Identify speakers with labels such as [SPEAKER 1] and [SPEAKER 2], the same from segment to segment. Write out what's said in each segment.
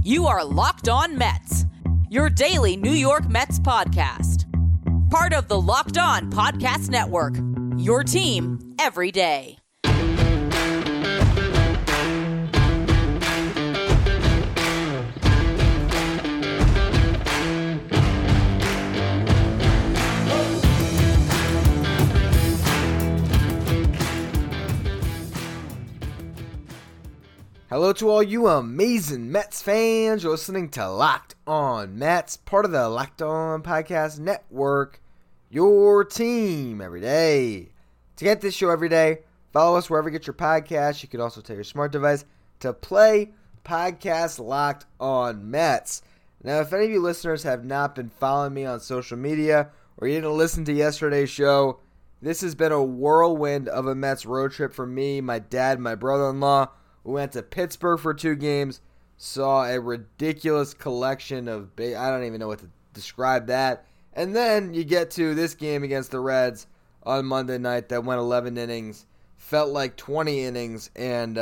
[SPEAKER 1] You are Locked On Mets, your daily New York Mets podcast. Part of the Locked On Podcast Network, your team every day.
[SPEAKER 2] Hello to all you amazing Mets fans. You're listening to Locked On Mets, part of the Locked On Podcast Network, your team every day. To get this show every day, follow us wherever you get your podcasts. You can also tell your smart device to play podcast Locked On Mets. Now, if any of you listeners have not been following me on social media or you didn't listen to yesterday's show, this has been a whirlwind of a Mets road trip for me, my dad, my brother-in-law. We went to Pittsburgh for 2 games, saw a ridiculous collection of, I don't even know what to describe that. And then you get to this game against the Reds on Monday night that went 11 innings, felt like 20 innings, and,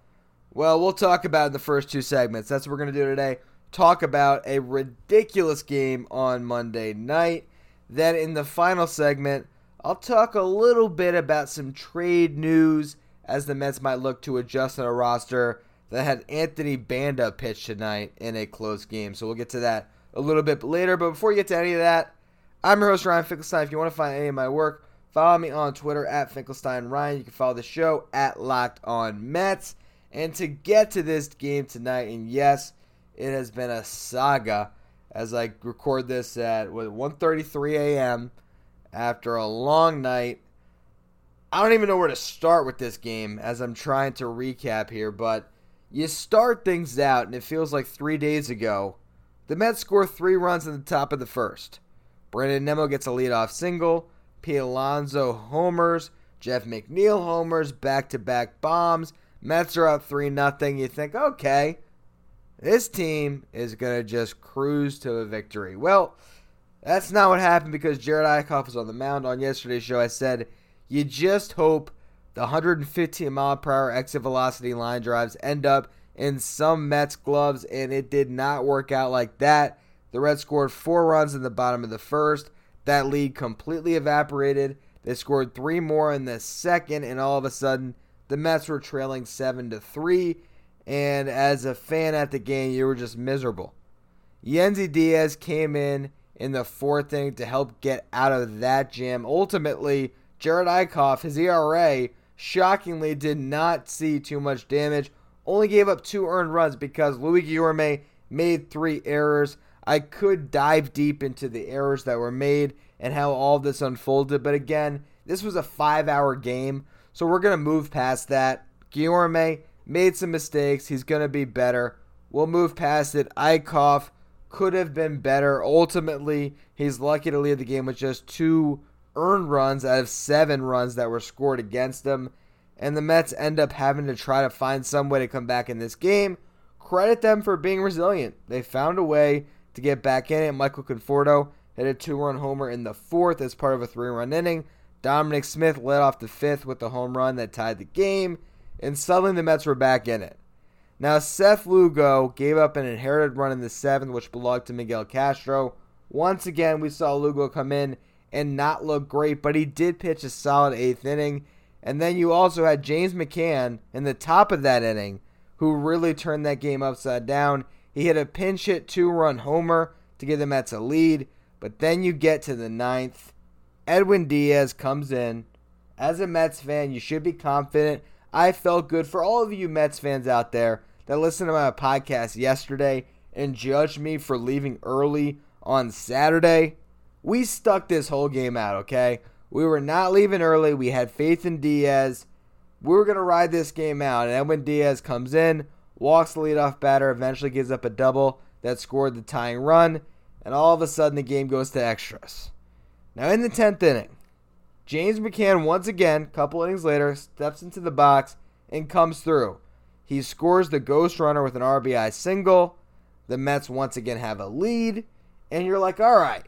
[SPEAKER 2] we'll talk about it in the first 2 segments. That's what we're going to do today. Talk about a ridiculous game on Monday night. Then in the final segment, I'll talk a little bit about some trade news as the Mets might look to adjust on a roster that had Anthony Banda pitch tonight in a close game. So we'll get to that a little bit later. But before we get to any of that, I'm your host, Ryan Finkelstein. If you want to find any of my work, follow me on Twitter at FinkelsteinRyan. You can follow the show at Locked On Mets. And to get to this game tonight, and yes, it has been a saga as I record this at 1:33 a.m. after a long night. I don't even know where to start with this game as I'm trying to recap here, but you start things out and it feels like 3 days ago. The Mets score 3 runs in the top of the first. Brandon Nimmo gets a leadoff single. Pete Alonso homers. Jeff McNeil homers. Back-to-back bombs. Mets are up 3-0. You think, okay, this team is going to just cruise to a victory. Well, that's not what happened because Jerad Eickhoff was on the mound. On yesterday's show, I said, you just hope the 115-mile-per-hour exit velocity line drives end up in some Mets gloves, and it did not work out like that. The Reds scored 4 runs in the bottom of the first. That lead completely evaporated. They scored 3 more in the second, and all of a sudden, the Mets were trailing 7-3, and as a fan at the game, you were just miserable. Yennsy Diaz came in the 4th inning to help get out of that jam. Ultimately, Jerad Eickhoff, his ERA, shockingly did not see too much damage. Only gave up 2 earned runs because Luis Guillorme made 3 errors. I could dive deep into the errors that were made and how all this unfolded. But again, this was a 5-hour game, so we're going to move past that. Guillorme made some mistakes. He's going to be better. We'll move past it. Eickhoff could have been better. Ultimately, he's lucky to lead the game with just 2 earned runs out of 7 runs that were scored against them, and the Mets end up having to try to find some way to come back in this game. Credit them for being resilient. They found a way to get back in it. Michael Conforto hit a 2-run homer in the 4th as part of a 3-run inning. Dominic Smith led off the 5th with the home run that tied the game, and suddenly the Mets were back in it. Now, Seth Lugo gave up an inherited run in the 7th, which belonged to Miguel Castro. Once again, we saw Lugo come in and not look great, but he did pitch a solid 8th inning. And then you also had James McCann in the top of that inning, who really turned that game upside down. He hit a pinch hit 2-run homer to give the Mets a lead, but then you get to the 9th. Edwin Diaz comes in. As a Mets fan, you should be confident. I felt good for all of you Mets fans out there that listened to my podcast yesterday and judged me for leaving early on Saturday. We stuck this whole game out, okay? We were not leaving early. We had faith in Diaz. We were going to ride this game out. And Edwin Diaz comes in, walks the leadoff batter, eventually gives up a double that scored the tying run. And all of a sudden, the game goes to extras. Now, in the 10th inning, James McCann, once again, a couple innings later, steps into the box and comes through. He scores the ghost runner with an RBI single. The Mets once again have a lead. And you're like, all right.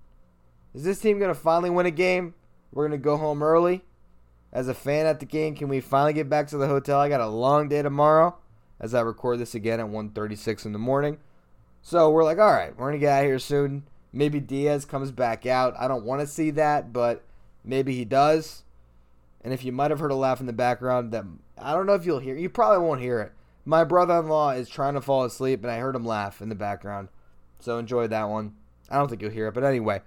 [SPEAKER 2] Is this team going to finally win a game? We're going to go home early. As a fan at the game, can we finally get back to the hotel? I got a long day tomorrow. as I record this again at 1:36 in the morning. So we're like, all right, we're going to get out of here soon. Maybe Diaz comes back out. I don't want to see that, but maybe he does. And if you might have heard a laugh in the background, that I don't know if you'll hear. You probably won't hear it. My brother-in-law is trying to fall asleep, and I heard him laugh in the background. So enjoy that one. I don't think you'll hear it, but anyway.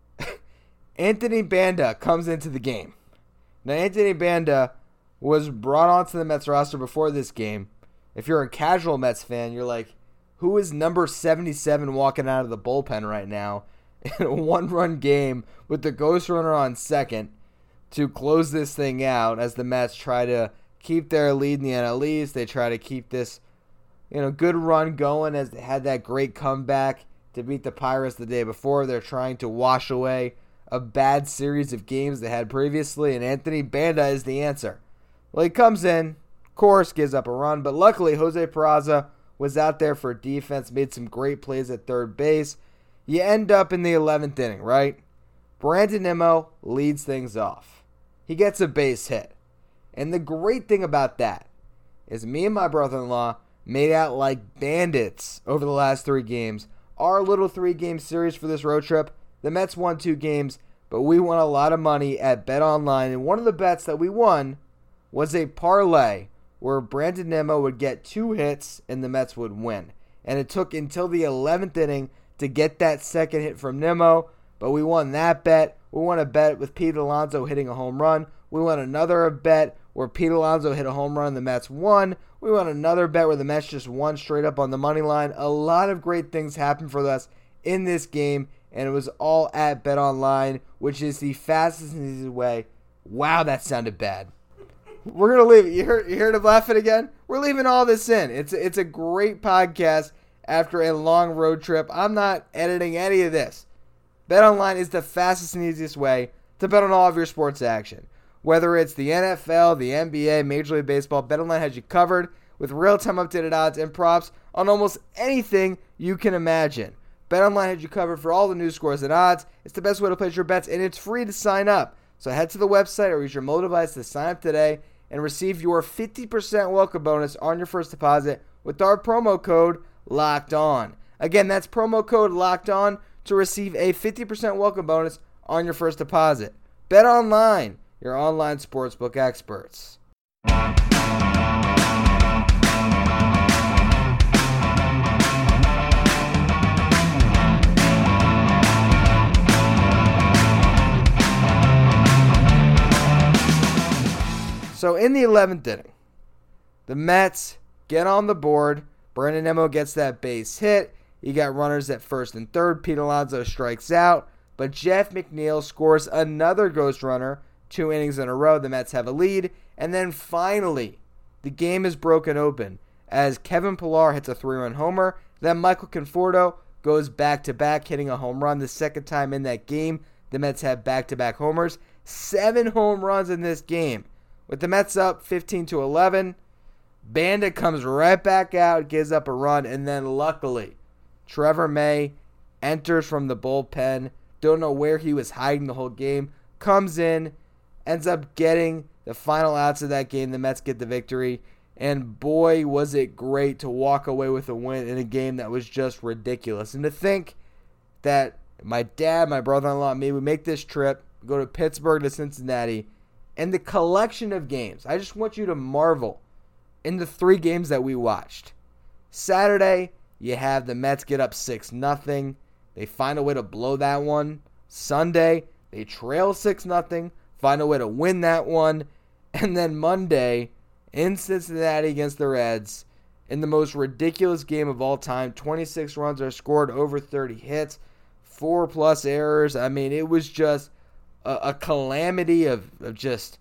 [SPEAKER 2] Anthony Banda comes into the game. Now, Anthony Banda was brought onto the Mets roster before this game. If you're a casual Mets fan, you're like, who is number 77 walking out of the bullpen right now in a one-run game with the ghost runner on second to close this thing out as the Mets try to keep their lead in the NL East. They try to keep this, good run going as they had that great comeback to beat the Pirates the day before. They're trying to wash away a bad series of games they had previously, and Anthony Banda is the answer. Well, he comes in, of course, gives up a run, but luckily Jose Peraza was out there for defense, made some great plays at third base. You end up in the 11th inning, right? Brandon Nimmo leads things off. He gets a base hit. And the great thing about that is me and my brother-in-law made out like bandits over the last 3 games. Our little 3-game series for this road trip, the Mets won 2 games, but we won a lot of money at BetOnline. And one of the bets that we won was a parlay where Brandon Nimmo would get 2 hits and the Mets would win. And it took until the 11th inning to get that second hit from Nimmo, but we won that bet. We won a bet with Pete Alonso hitting a home run. We won another bet where Pete Alonso hit a home run and the Mets won. We won another bet where the Mets just won straight up on the money line. A lot of great things happened for us in this game, and it was all at BetOnline, which is the fastest and easiest way. Wow, that sounded bad. We're going to leave it. You heard him laughing again? We're leaving all this in. It's a great podcast after a long road trip. I'm not editing any of this. BetOnline is the fastest and easiest way to bet on all of your sports action. Whether it's the NFL, the NBA, Major League Baseball, BetOnline has you covered with real-time updated odds and props on almost anything you can imagine. BetOnline has you covered for all the news, scores, and odds. It's the best way to place your bets, and it's free to sign up. So head to the website or use your mobile device to sign up today and receive your 50% welcome bonus on your first deposit with our promo code LOCKEDON. Again, that's promo code LOCKEDON to receive a 50% welcome bonus on your first deposit. BetOnline, your online sportsbook experts. So in the 11th inning, the Mets get on the board. Brandon Nimmo gets that base hit. You got runners at first and third. Pete Alonso strikes out. But Jeff McNeil scores another ghost runner 2 innings in a row. The Mets have a lead. And then finally, the game is broken open as Kevin Pillar hits a 3-run homer. Then Michael Conforto goes back-to-back, hitting a home run the second time in that game. The Mets have back-to-back homers. 7 home runs in this game. With the Mets up 15-11, Banda comes right back out, gives up a run, and then luckily, Trevor May enters from the bullpen. Don't know where he was hiding the whole game. Comes in, ends up getting the final outs of that game. The Mets get the victory. And boy, was it great to walk away with a win in a game that was just ridiculous. And to think that my dad, my brother-in-law, and me would make this trip, go to Pittsburgh to Cincinnati, and the collection of games. I just want you to marvel in the 3 games that we watched. Saturday, you have the Mets get up 6-0. They find a way to blow that one. Sunday, they trail 6-0. Find a way to win that one. And then Monday, in Cincinnati against the Reds, in the most ridiculous game of all time, 26 runs are scored, over 30 hits, 4+ errors. I mean, it was just a calamity of just,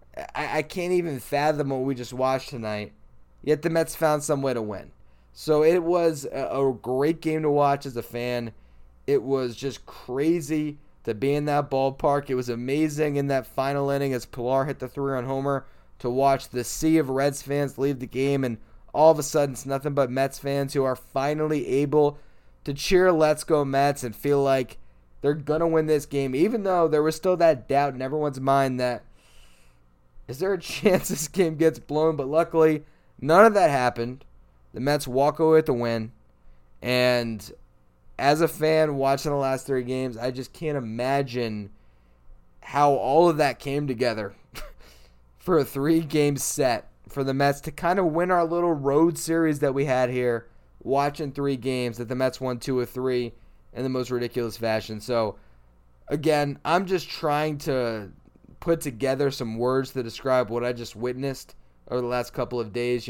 [SPEAKER 2] I can't even fathom what we just watched tonight. Yet the Mets found some way to win. So it was a great game to watch as a fan. It was just crazy to be in that ballpark. It was amazing in that final inning as Pillar hit the 3-run homer to watch the sea of Reds fans leave the game. And all of a sudden it's nothing but Mets fans who are finally able to cheer Let's Go Mets and feel like they're going to win this game, even though there was still that doubt in everyone's mind that, is there a chance this game gets blown? But luckily, none of that happened. The Mets walk away with the win. And as a fan watching the last 3 games, I just can't imagine how all of that came together for a 3-game set for the Mets to kind of win our little road series that we had here, watching 3 games that the Mets won 2 of 3 in the most ridiculous fashion. So, again, I'm just trying to put together some words to describe what I just witnessed over the last couple of days.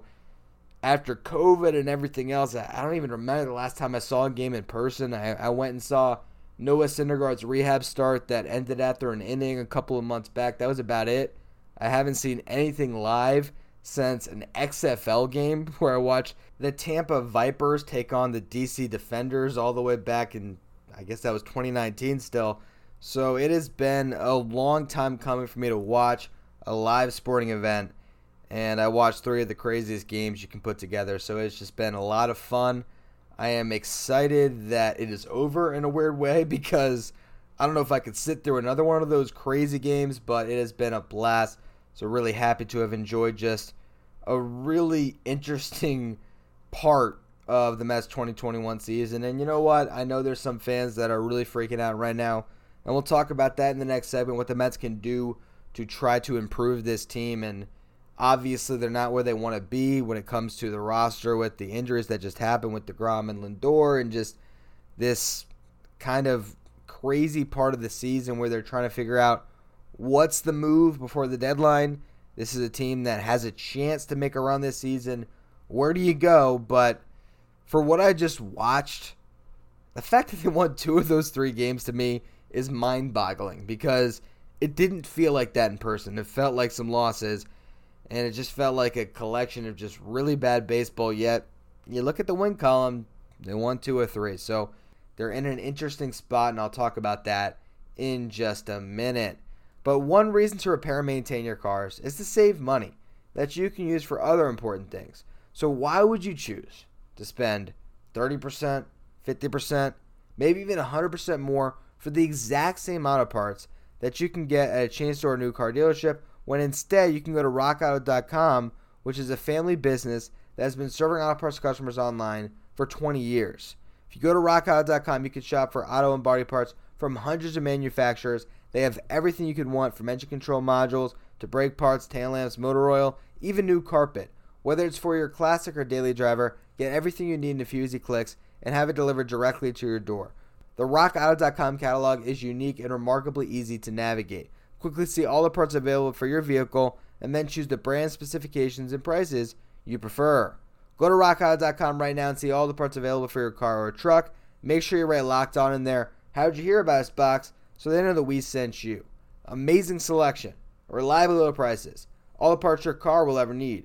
[SPEAKER 2] After COVID and everything else, I don't even remember the last time I saw a game in person. I went and saw Noah Syndergaard's rehab start that ended after an inning a couple of months back. That was about it. I haven't seen anything live since an XFL game where I watched the Tampa Vipers take on the DC Defenders all the way back in, I guess that was 2019 still. So it has been a long time coming for me to watch a live sporting event. And I watched 3 of the craziest games you can put together. So it's just been a lot of fun. I am excited that it is over in a weird way because I don't know if I could sit through another one of those crazy games, but it has been a blast. So really happy to have enjoyed just a really interesting part of the Mets 2021 season. And you know what? I know there's some fans that are really freaking out right now. And we'll talk about that in the next segment, what the Mets can do to try to improve this team. And obviously, they're not where they want to be when it comes to the roster with the injuries that just happened with DeGrom and Lindor and just this kind of crazy part of the season where they're trying to figure out what's the move before the deadline. This is a team that has a chance to make a run this season. Where do you go? But for what I just watched, the fact that they won 2 of those 3 games to me is mind-boggling because it didn't feel like that in person. It felt like some losses. And it just felt like a collection of just really bad baseball, yet you look at the win column, they won 2 of 3. So they're in an interesting spot, and I'll talk about that in just a minute. But one reason to repair and maintain your cars is to save money that you can use for other important things. So why would you choose to spend 30%, 50%, maybe even 100% more for the exact same amount of parts that you can get at a chain store or new car dealership, when instead you can go to rockauto.com, which is a family business that has been serving auto parts customers online for 20 years. If you go to rockauto.com, you can shop for auto and body parts from hundreds of manufacturers. They have everything you could want, from engine control modules to brake parts, tail lamps, motor oil, even new carpet. Whether it's for your classic or daily driver, get everything you need in a few easy clicks and have it delivered directly to your door. The rockauto.com catalog is unique and remarkably easy to navigate. Quickly see all the parts available for your vehicle and then choose the brand, specifications, and prices you prefer. Go to rockauto.com right now and see all the parts available for your car or truck. Make sure you write Locked On in there. How'd you hear about us box so they know that we sent you. Amazing selection, reliable low prices, all the parts your car will ever need.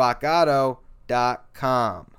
[SPEAKER 2] rockauto.com.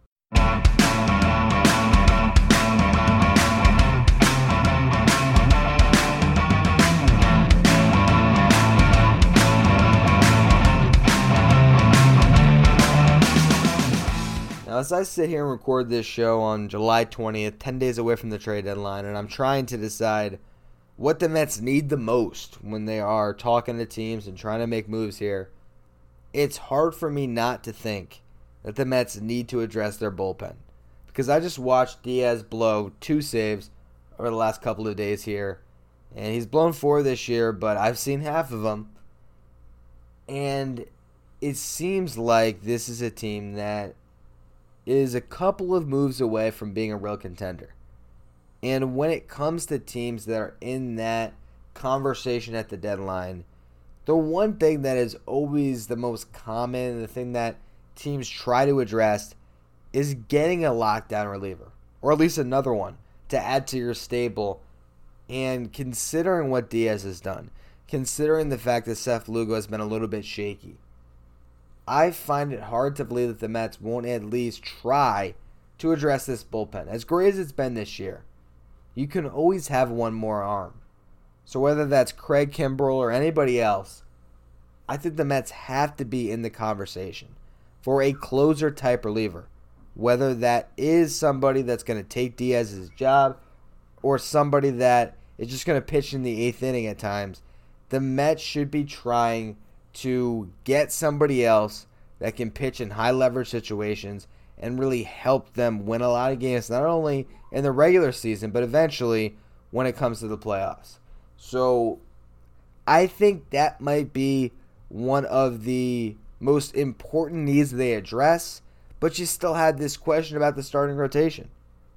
[SPEAKER 2] Now, as I sit here and record this show on July 20th, 10 days away from the trade deadline, and I'm trying to decide what the Mets need the most when they are talking to teams and trying to make moves here, it's hard for me not to think that the Mets need to address their bullpen. Because I just watched Diaz blow 2 saves over the last couple of days here, and he's blown 4 this year, but I've seen half of them. And it seems like this is a team that is a couple of moves away from being a real contender. And when it comes to teams that are in that conversation at the deadline, the one thing that is always the most common, the thing that teams try to address, is getting a lockdown reliever, or at least another one, to add to your stable. And considering what Diaz has done, considering the fact that Seth Lugo has been a little bit shaky, I find it hard to believe that the Mets won't at least try to address this bullpen. As great as it's been this year, you can always have one more arm. So whether that's Craig Kimbrell or anybody else, I think the Mets have to be in the conversation for a closer-type reliever. Whether that is somebody that's going to take Diaz's job or somebody that is just going to pitch in the 8th inning at times, the Mets should be trying to get somebody else that can pitch in high leverage situations and really help them win a lot of games, not only in the regular season, but eventually when it comes to the playoffs. So I think that might be one of the most important needs they address, but you still had this question about the starting rotation.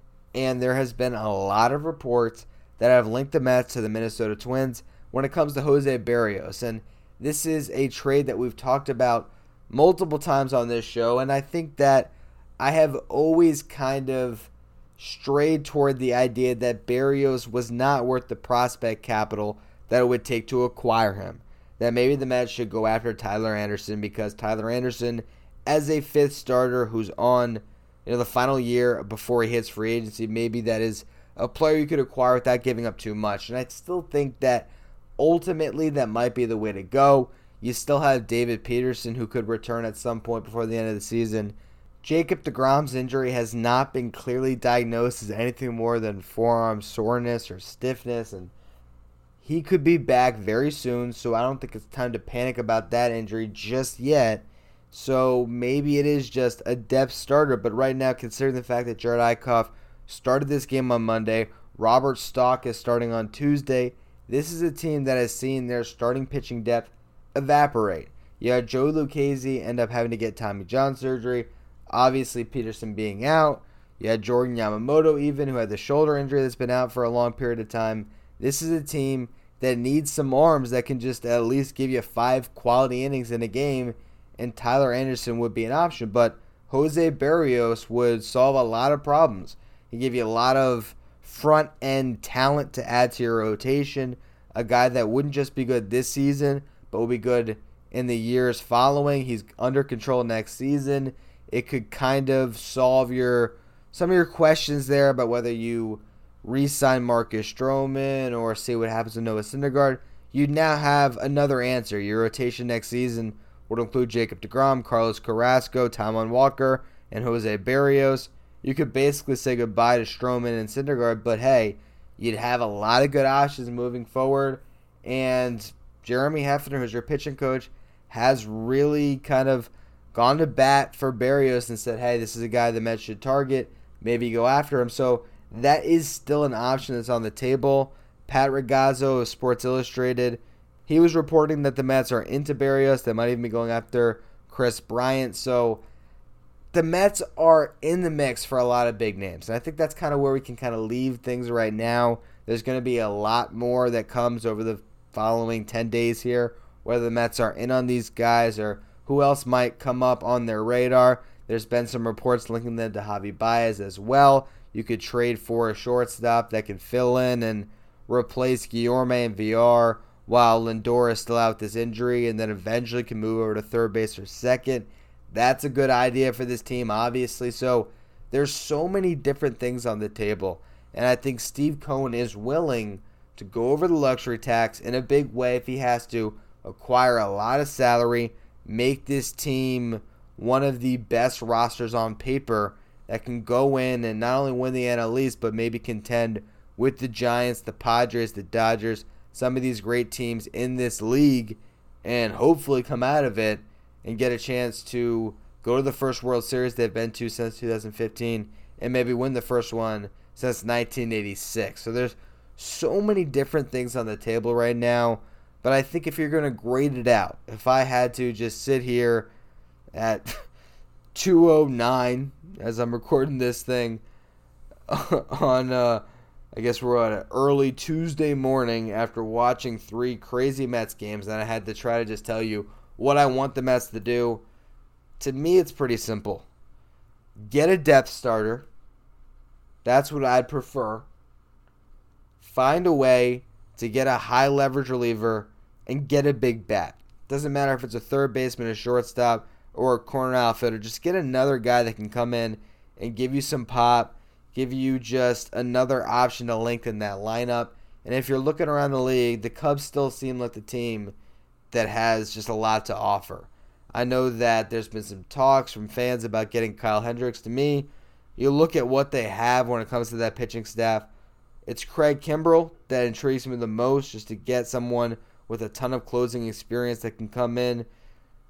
[SPEAKER 2] And there has been a lot of reports that have linked the Mets to the Minnesota Twins when it comes to Jose Berrios. And this is a trade that we've talked about multiple times on this show, and I think that I have always kind of strayed toward the idea that Berrios was not worth the prospect capital that it would take to acquire him. That maybe the Mets should go after Tyler Anderson, because Tyler Anderson, as a fifth starter who's on the final year before he hits free agency, maybe that is a player you could acquire without giving up too much. And I still think that ultimately that might be the way to go. You still have David Peterson, who could return at some point before the end of the season. Jacob deGrom's injury has not been clearly diagnosed as anything more than forearm soreness or stiffness, and he could be back very soon, so I don't think it's time to panic about that injury just yet. So maybe it is just a depth starter, but right now, considering the fact that Jared Eichhoff started this game on Monday, Robert Stock is starting on Tuesday, this is a team that has seen their starting pitching depth evaporate. You had Joe Lucchesi end up having to get Tommy John surgery, obviously Peterson being out. You had Jordan Yamamoto even, who had the shoulder injury that's been out for a long period of time. This is a team that needs some arms that can just at least give you 5 quality innings in a game, and Tyler Anderson would be an option. But Jose Berrios would solve a lot of problems. He'd give you a lot of front-end talent to add to your rotation, a guy that wouldn't just be good this season, but will be good in the years following. He's under control next season. It could kind of solve some of your questions there about whether you re-sign Marcus Stroman or see what happens with Noah Syndergaard. You now have another answer. Your rotation next season would include Jacob deGrom, Carlos Carrasco, Taijuan Walker, and Jose Berrios. You could basically say goodbye to Stroman and Syndergaard, but hey, you'd have a lot of good options moving forward. And Jeremy Hefner, who's your pitching coach, has really kind of gone to bat for Berrios and said, hey, this is a guy the Mets should target. Maybe go after him. So that is still an option that's on the table. Pat Ragazzo of Sports Illustrated, he was reporting that the Mets are into Berrios. They might even be going after Chris Bryant. So the Mets are in the mix for a lot of big names. And I think that's kind of where we can kind of leave things right now. There's going to be a lot more that comes over the following 10 days here, whether the Mets are in on these guys or who else might come up on their radar. There's been some reports linking them to Javi Baez as well. You could trade for a shortstop that can fill in and replace Guillorme and VR while Lindor is still out with this injury, and then eventually can move over to third base or second. That's a good idea for this team, obviously. So there's so many different things on the table, and I think Steve Cohen is willing to go over the luxury tax in a big way if he has to, acquire a lot of salary, make this team one of the best rosters on paper that can go in and not only win the NL East, but maybe contend with the Giants, the Padres, the Dodgers, some of these great teams in this league, and hopefully come out of it and get a chance to go to the first World Series they've been to since 2015 and maybe win the first one since 1986. So there's so many different things on the table right now, but I think if you're going to grade it out, if I had to just sit here at 2:09 as I'm recording this thing on, I guess we're on an early Tuesday morning after watching 3 crazy Mets games, and I had to try to just tell you what I want the Mets to do. To me, it's pretty simple. Get a depth starter. That's what I'd prefer. Find a way to get a high leverage reliever and get a big bat. Doesn't matter if it's a third baseman, a shortstop, or a corner outfielder. Just get another guy that can come in and give you some pop, give you just another option to lengthen that lineup. And if you're looking around the league, the Cubs still seem like the team that has just a lot to offer. I know that there's been some talks from fans about getting Kyle Hendricks. To me, you look at what they have when it comes to that pitching staff. It's Craig Kimbrell that intrigues me the most, just to get someone with a ton of closing experience that can come in,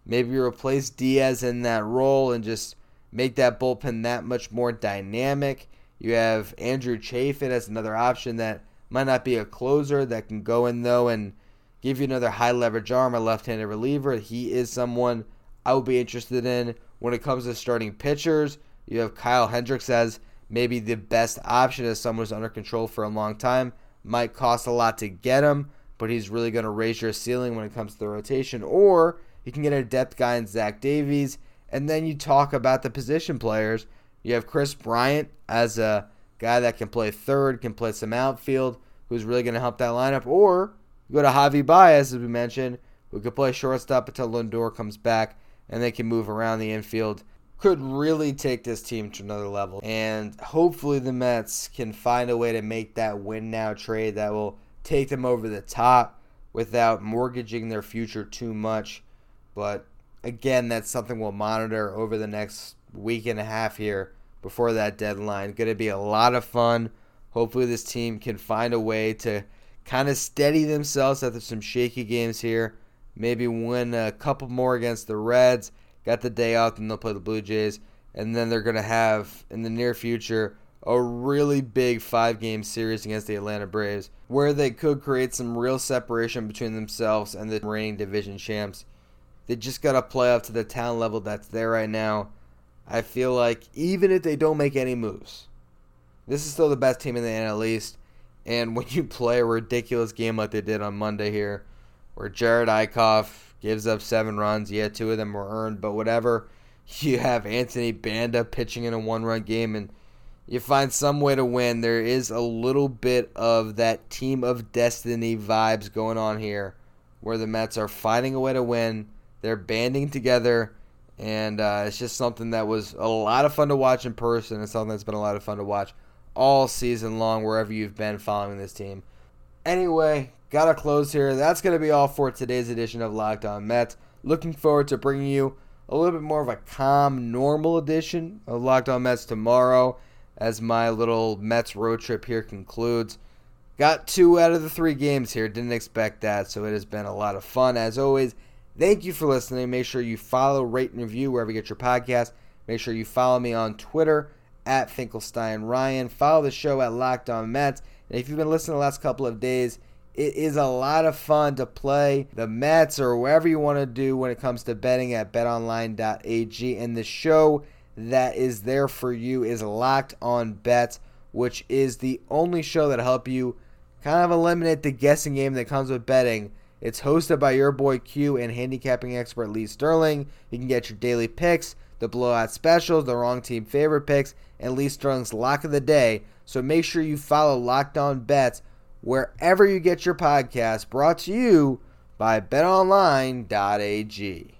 [SPEAKER 2] maybe replace Diaz in that role and just make that bullpen that much more dynamic. You have Andrew Chafin as another option that might not be a closer that can go in, though, and give you another high leverage arm, a left-handed reliever. He is someone I would be interested in. When it comes to starting pitchers, you have Kyle Hendricks as maybe the best option as someone who's under control for a long time. Might cost a lot to get him, but he's really going to raise your ceiling when it comes to the rotation. Or you can get a depth guy in Zach Davies, and then you talk about the position players. You have Chris Bryant as a guy that can play third, can play some outfield, who's really going to help that lineup. Or you go to Javi Baez, as we mentioned, who could play shortstop until Lindor comes back, and they can move around the infield. Could really take this team to another level. And hopefully the Mets can find a way to make that win now trade that will take them over the top without mortgaging their future too much. But again, that's something we'll monitor over the next week and a half here before that deadline. Going to be a lot of fun. Hopefully this team can find a way to kind of steady themselves after some shaky games here. Maybe win a couple more against the Reds. Got the day off, and they'll play the Blue Jays. And then they're going to have, in the near future, a really big 5-game series against the Atlanta Braves, where they could create some real separation between themselves and the reigning division champs. They just got to play up to the talent level that's there right now. I feel like even if they don't make any moves, this is still the best team in the NL East. And when you play a ridiculous game like they did on Monday here, where Jared Eichhoff gives up 7 runs, yeah, 2 of them were earned, but whatever. You have Anthony Banda pitching in a 1-run game, and you find some way to win. There is a little bit of that team of destiny vibes going on here, where the Mets are finding a way to win. They're banding together, and it's just something that was a lot of fun to watch in person, and something that's been a lot of fun to watch all season long, wherever you've been following this team. Anyway, gotta close here. That's going to be all for today's edition of Locked On Mets. Looking forward to bringing you a little bit more of a calm, normal edition of Locked On Mets tomorrow as my little Mets road trip here concludes. Got 2 out of the 3 games here. Didn't expect that, so it has been a lot of fun. As always, thank you for listening. Make sure you follow, rate, and review wherever you get your podcast. Make sure you follow me on Twitter at FinkelsteinRyan. Follow the show at Locked On Mets. And if you've been listening the last couple of days, it is a lot of fun to play the Mets or whatever you want to do when it comes to betting at betonline.ag. And the show that is there for you is Locked On Bets, which is the only show that'll help you kind of eliminate the guessing game that comes with betting. It's hosted by your boy Q and handicapping expert Lee Sterling. You can get your daily picks, the blowout specials, the wrong team favorite picks, and Lee Sterling's lock of the day. So make sure you follow Locked On Bets wherever you get your podcast, brought to you by betonline.ag.